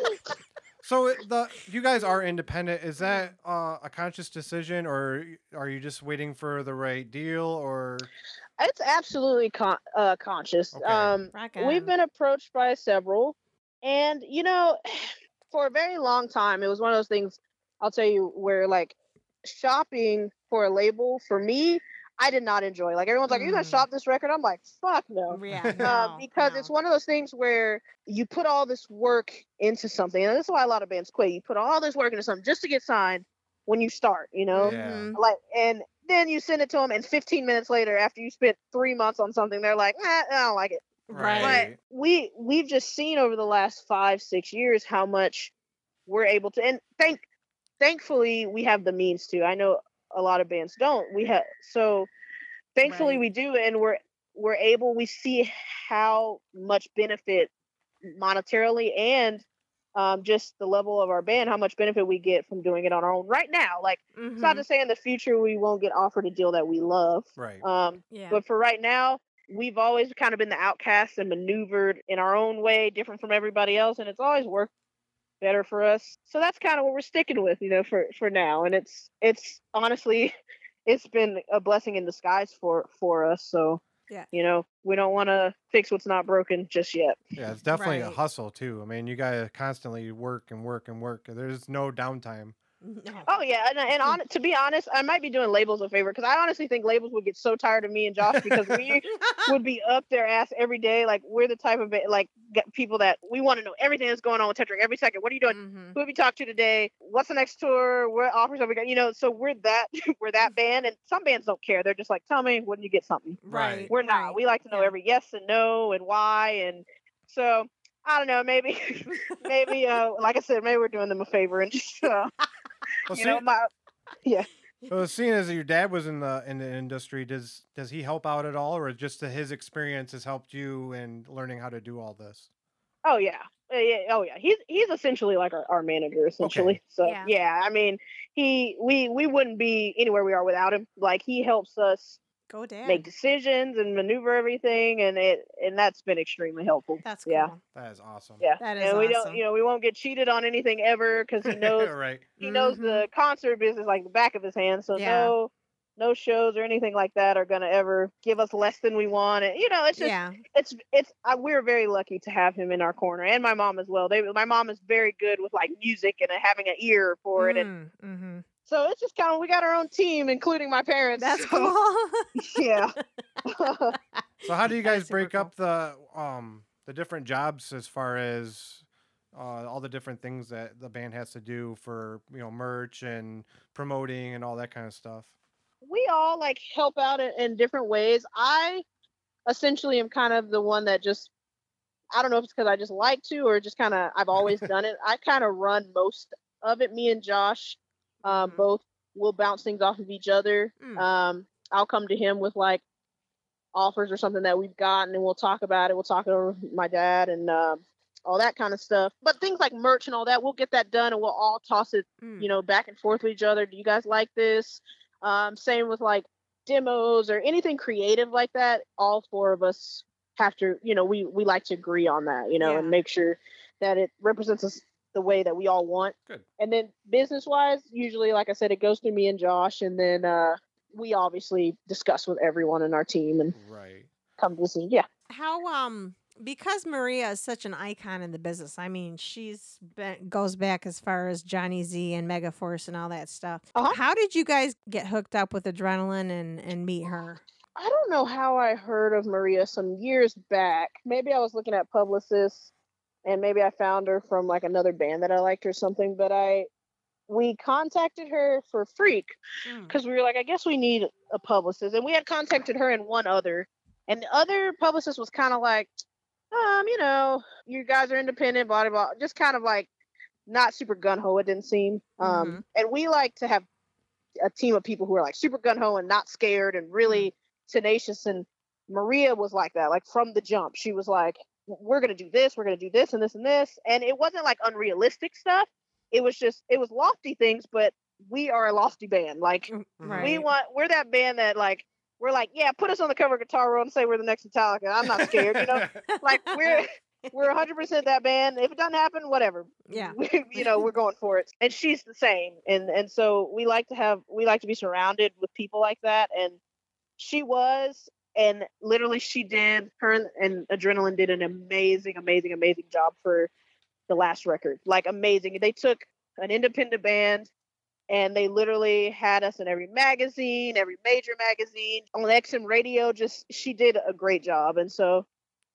So it- the you guys are independent. Is that uh, a conscious decision, or are you just waiting for the right deal? Or It's absolutely con- uh, conscious. Okay. Um, Rock we've on. been approached by several, and you know, for a very long time, it was one of those things. I'll tell you where like shopping for a label for me, I did not enjoy. Like everyone's like, "You're gonna Mm. shop this record?" I'm like, "Fuck no." Yeah, no, Uh, because no. it's one of those things where you put all this work into something, and this is why a lot of bands quit. You put all this work into something just to get signed when you start, you know, Yeah. Mhm. like, and then you send it to them, and fifteen minutes later, after you spent three months on something, they're like, eh, I don't like it. Right. Right. But we we've just seen over the last five six years how much we're able to, and thank thankfully we have the means to. I know a lot of bands don't. We have so thankfully Right. we do, and we're we're able. We see how much benefit monetarily and um, just the level of our band, how much benefit we get from doing it on our own right now. Like it's not Mhm. to say in the future we won't get offered a deal that we love. Right. Um, Yeah. but for right now, we've always kind of been the outcasts and maneuvered in our own way, different from everybody else, and it's always worked better for us. So that's kind of what we're sticking with, you know, for for now. And it's it's honestly, it's been a blessing in disguise for for us. So Yeah. you know, we don't want to fix what's not broken just yet. Yeah, it's definitely a Right. hustle too. I mean, you gotta constantly work and work and work. There's no downtime. No. Oh yeah, and and on to be honest, I might be doing labels a favor because I honestly think labels would get so tired of me and Josh because we would be up their ass every day. Like we're the type of ba- like get people that we want to know everything that's going on with Tetrick every second. What are you doing? Mhm. Who have you talked to today? What's the next tour? What offers have we got? You know, so we're that we're that band, and some bands don't care. They're just like, tell me when you get something. Right. We're not. right. We like to know Yeah. every yes and no and why, and so I don't know. Maybe maybe uh like I said, maybe we're doing them a favor and just uh, Well, you see, know my yeah. well, seeing as your dad was in the in the industry, does does he help out at all, or just that his experience has helped you in learning how to do all this? Oh yeah. Uh, yeah. Oh yeah. He's he's essentially like our, our manager essentially. Okay. So Yeah. yeah. I mean, he we we wouldn't be anywhere we are without him. Like he helps us Go Dad. make decisions and maneuver everything, and it and that's been extremely helpful. That's yeah. cool. That is awesome. Yeah. That is And we don't, awesome. you know, we won't get cheated on anything ever because he knows right. he knows Mhm. the concert business like the back of his hand. So Yeah. no no shows or anything like that are gonna ever give us less than we want. And you know, it's just Yeah. it's it's uh, we're very lucky to have him in our corner, and my mom as well. They my mom is very good with like music and uh, having an ear for it, and Mm, mhm. so it's just kind of we got our own team, including my parents. That's so, cool. yeah. So how do you That is guys super break cool. up the um the different jobs as far as uh, all the different things that the band has to do for you know merch and promoting and all that kind of stuff? We all like help out in, in different ways. I essentially am kind of the one that just I don't know if it's because I just like to or just kind of I've always done it. I kind of run most of it. Me and Josh um, Mhm. both will bounce things off of each other. Mm. Um, I'll come to him with like offers or something that we've gotten, and we'll talk about it. We'll talk over with my dad and um all that kind of stuff. But things like merch and all that, we'll get that done, and we'll all toss it, Mm. you know, back and forth with each other. Do you guys like this? Um, same with like demos or anything creative like that. All four of us have to, you know, we we like to agree on that, you know, Yeah. and make sure that it represents us the way that we all want. Good. And then business wise, usually, like I said, it goes through me and Josh, and then uh, we obviously discuss with everyone in our team and Right. come to this. Yeah. How um because Maria is such an icon in the business. I mean, she's been goes back as far as Johnny Z and Megaforce and all that stuff. Uh-huh. How did you guys get hooked up with Adrenaline and and meet her? I don't know how I heard of Maria some years back. Maybe I was looking at Publicis, and maybe I found her from like another band that I liked or something. But I, we contacted her for Freak Mm. because we were like, I guess we need a publicist, and we had contacted her and one other, and the other publicist was kind of like, um, you know, you guys are independent, blah blah blah, just kind of like not super gun ho. It didn't seem. Um, Mhm. and we like to have a team of people who are like super gun ho and not scared and really tenacious. And Maria was like that, like from the jump. She was like, we're going to do this, we're going to do this and this and this. And it wasn't like unrealistic stuff. It was just, it was lofty things, but we are a lofty band. Like, Mm, Mhm. Right. we want, we're that band that like, we're like, yeah, put us on the cover of Guitar World and say we're the next Metallica. I'm not scared, you know? Like, we're, we're one hundred percent that band. If it doesn't happen, whatever. Yeah. We, you know, we're going for it. And she's the same. And and so we like to have we like to be surrounded with people like that. And she was, and literally she did, her and Adrenaline did an amazing, amazing, amazing job for the last record. Like amazing. They took an independent band and they literally had us in every magazine, every major magazine, on X M radio. Just, she did a great job. And so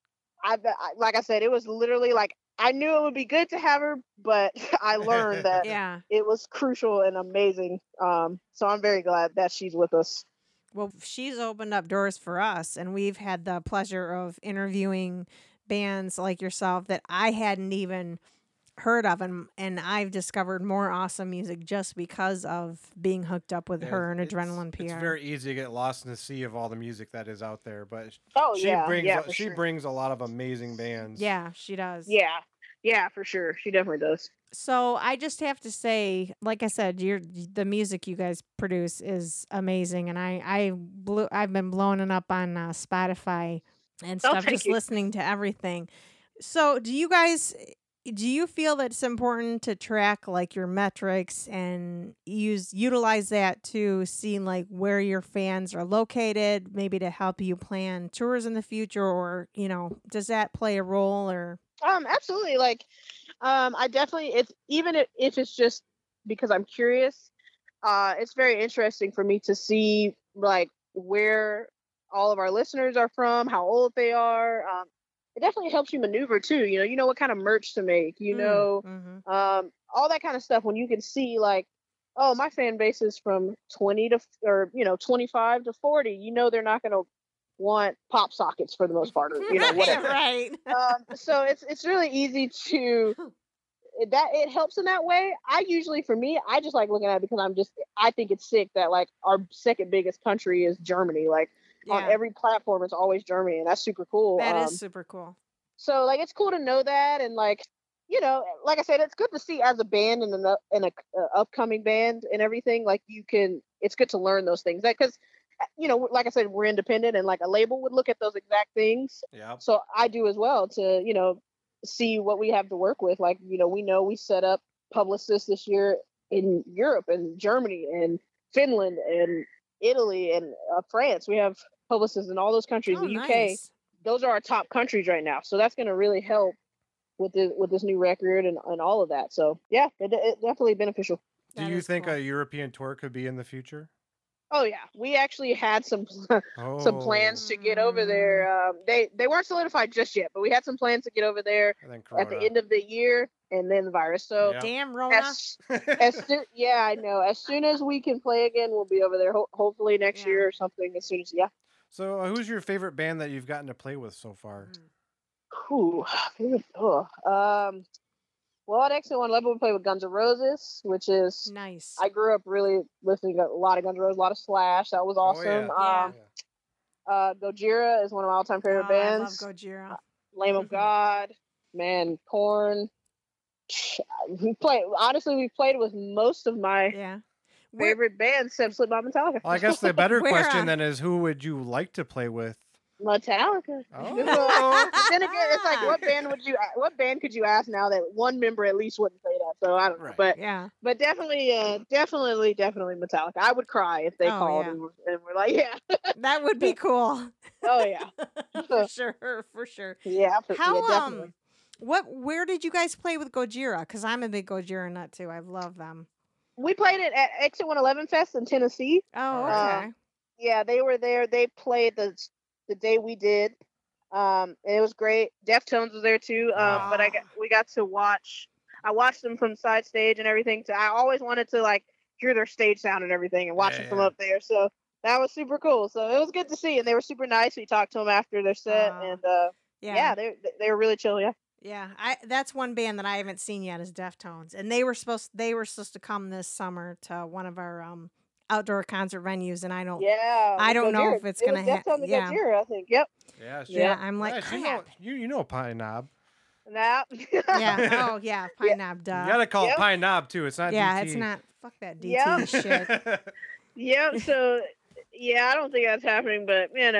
I, I like I said, it was literally like, I knew it would be good to have her, but I learned that Yeah. it was crucial and amazing. Um, so I'm very glad that she's with us. Well, she's opened up doors for us, and we've had the pleasure of interviewing bands like yourself that I hadn't even heard of, and and I've discovered more awesome music just because of being hooked up with Yeah, her and it's- Adrenaline P R. It's very easy to get lost in the sea of all the music that is out there, but Oh she yeah, brings yeah, a- for she sure. brings a lot of amazing bands. Yeah, she does. Yeah, yeah, for sure. She definitely does. So I just have to say, like I said, your the music you guys produce is amazing, and I I blew I've been blowing it up on uh, Spotify and Oh, stuff, thank just you. listening to everything. So do you guys? Do you feel that it's important to track like your metrics and use utilize that to see like where your fans are located, maybe to help you plan tours in the future, or you know, does that play a role or? Um, absolutely. Like, um, I definitely, it's even if, if it's just because I'm curious, uh, it's very interesting for me to see like where all of our listeners are from, how old they are. Um, it definitely helps you maneuver too. You know, you know what kind of merch to make, you know, Mm-hmm. um, all that kind of stuff. When you can see like, oh, my fan base is from twenty to, or, you know, twenty-five to forty, you know, they're not going to want pop sockets for the most part, or, you know, whatever. right. um, so it's it's really easy to it- that it helps in that way. I usually, for me, I just like looking at it because I'm just I think it's sick that like our second biggest country is Germany. Like on Yeah, every platform, it's always Germany, and that's super cool. that um, is super cool. so like it's cool to know that, and like you know, like I said, it's good to see as a band and an up- and a uh, upcoming band and everything. Like you can, it's good to learn those things. That because you know, like I said, we're independent, and like a label would look at those exact things. Yeah. So I do as well to, you know, see what we have to work with. Like, you know, we know we set up Publicists this year in Europe and Germany and Finland and Italy and uh, France. We have Publicists in all those countries. Oh, The U K, nice. those are our top countries right now. So that's going to really help with the, with this new record and, and all of that. So yeah, it, it definitely beneficial. Do That you is think cool. a European tour could be in the future? Oh yeah, we actually had some Oh, some plans to get over there. Um, they they weren't solidified just yet, but we had some plans to get over there And then at the Corona. end of the year, and then the virus. So Yeah. Damn, Rona. as as soon, yeah, I know. As soon as we can play again, we'll be over there. Ho- hopefully next Yeah. year or something. As soon as yeah. So, uh, who's your favorite band that you've gotten to play with so far? Ooh, favorite- oh, um, well, at X one eleven we played with Guns N' Roses, which is Nice. I grew up really listening to a lot of Guns N' Roses, a lot of Slash. That was Oh, awesome. yeah. Um, uh, Gojira is one of my all-time favorite oh, bands. I love Gojira. Lamb of God, man, Corn. We play. Honestly, we played with most of my Yeah. Where- favorite bands, except Slipknot, Metallica. Well, I guess the better Where, question uh, then is, who would you like to play with? Metallica. Oh. But then again, it's like, what band would you? What band could you ask now that one member at least wouldn't say that? So I don't know, Right. but Yeah. but definitely, uh, definitely, definitely Metallica. I would cry if they Oh, called yeah. and, were, and we're like, yeah, That would be cool. oh yeah, for sure. For sure. yeah, for, How yeah, definitely. um what where did you guys play with Gojira? Because I'm a big Gojira nut too. I love them. We played it at Exit one eleven Fest in Tennessee. Oh, Alright. okay. Yeah, they were there. They played the the day we did. Um, and it was great. Deftones was there too. Um, but I got, we got to watch. I watched them from side stage and everything. So I always wanted to like hear their stage sound and everything, and watch Yeah, them from yeah. up there. So that was super cool. So it was good to see, and they were super nice. We talked to them after their set, Aw. and uh, Yeah. yeah, they they were really chill. Yeah. Yeah, I that's one band that I haven't seen yet is Deftones, and they were supposed they were supposed to come this summer to one of our um outdoor concert venues, and I don't. Yeah. I with don't know Gojira. if it's It was gonna hap- Deftones and yeah. Gojira, I think. Yep. Yeah, she, Yeah, I'm like, yeah, you know, crap. you you know Pine Knob. Now. Yeah. Oh yeah, Pine Knob. Duh. You gotta call Yep. it Pine Knob too. It's not. yeah, D T. it's not. Fuck that D T Yep. shit. Yep. So yeah, I don't think that's happening, but you know.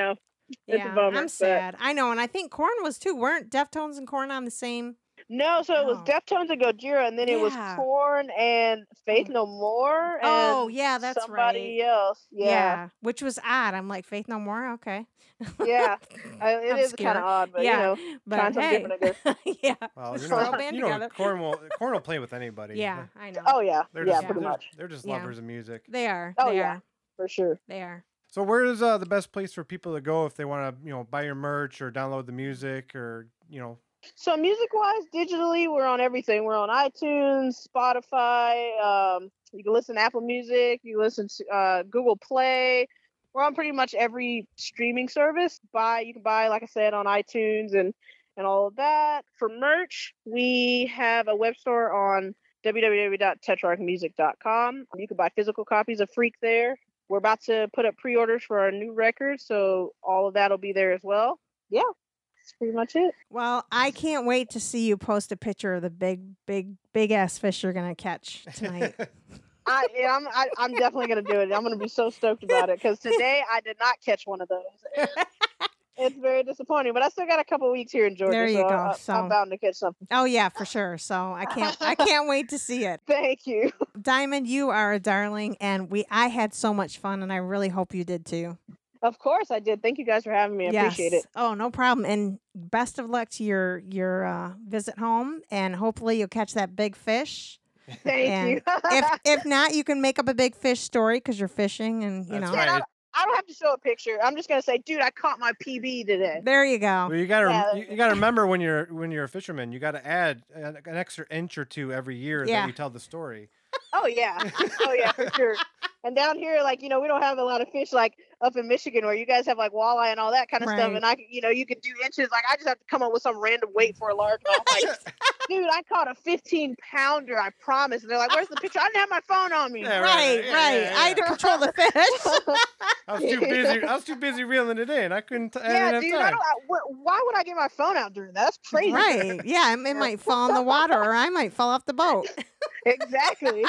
It's a Yeah, bummer, I'm but- sad. I know, and I think Korn was too. Weren't Deftones and Korn on the same? No, so it was Oh. Deftones and Gojira, and then it was Yeah. Korn and Faith Oh. No More. And Oh, yeah, that's somebody else. Yeah, which was odd. I'm like, Faith No More? Okay. yeah. I, it is Obscure. kind of odd, but Yeah, you know, but trying something hey. different, I guess. yeah. Well, you Throw a know, band you know, together. Korn will Korn will play with anybody. Yeah, I know. Oh yeah, They're yeah, just, pretty they're, much They're just Yeah. lovers of music. They are. Oh, they yeah. are. for sure. They are. So where's uh, the best place for people to go if they want to, you know, buy your merch or download the music or, you know? So music wise, digitally, we're on everything. We're on iTunes, Spotify. Um, you can listen to Apple Music. You can listen to uh, Google Play. We're on pretty much every streaming service. Buy you can buy, like I said, on iTunes and and all of that. For merch, we have a web store on w w w dot tetrarch music dot com. You can buy physical copies of Freak there. We're about to put up pre-orders for our new record, so all of that'll be there as well. Yeah, that's pretty much it. Well, I can't wait to see you post a picture of the big, big, big ass fish you're gonna catch tonight. I, yeah, I'm, I, I'm definitely gonna do it. I'm gonna be so stoked about it because today I did not catch one of those. And it's very disappointing, but I still got a couple weeks here in Georgia, There you so, go, I, so- I'm bound to catch something. Oh yeah, for sure. So I can't, I can't wait to see it. Thank you. Diamond, you are a darling, and we, I had so much fun, and I really hope you did too. Of course I did. Thank you guys for having me. I appreciate it. Oh, no problem. And best of luck to your your uh, visit home, and hopefully you'll catch that big fish. Thank And you. if if not, you can make up a big fish story because you're fishing, and you That's know. right. I, I don't have to show a picture. I'm just gonna say, dude, I caught my P B today. There you go. Well, you gotta Yeah. you, you gotta remember when you're when you're a fisherman, you gotta add an, an extra inch or two every year Yeah. that you tell the story. Oh yeah. Oh yeah, for sure. And down here, like, you know, we don't have a lot of fish like up in Michigan where you guys have like walleye and all that kind of stuff. Right. And I, can- you know, you can do inches. Like I just have to come up with some random weight for a largemouth. Like, dude, I caught a fifteen pounder. I promise. And they're like, "Where's the picture?" I didn't have my phone on me. Yeah, Right, yeah, right. yeah, I had to yeah. control the fish. I was too busy. I was too busy reeling it in. I couldn't. I Yeah, didn't dude. have I time. don't, I, wh- why would I get my phone out during that? That's crazy. Right. Yeah, it, it might fall in the water, or I might fall off the boat. Exactly.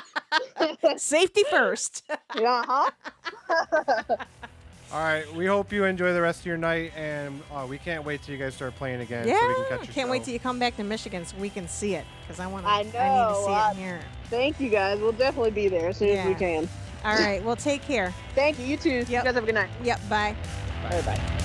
Safety first. Yeah. Huh. All right. We hope you enjoy the rest of your night, and uh, we can't wait till you guys start playing again. Yeah, So we can catch your can't wait show. till you come back to Michigan so we can see it because I want to. I I need to know, see I- it here. Thank you guys. We'll definitely be there as soon as we Yeah. can. All right. Well, take care. Thank you. You too. You Yep. guys have a good night. Yep. Bye. Bye bye.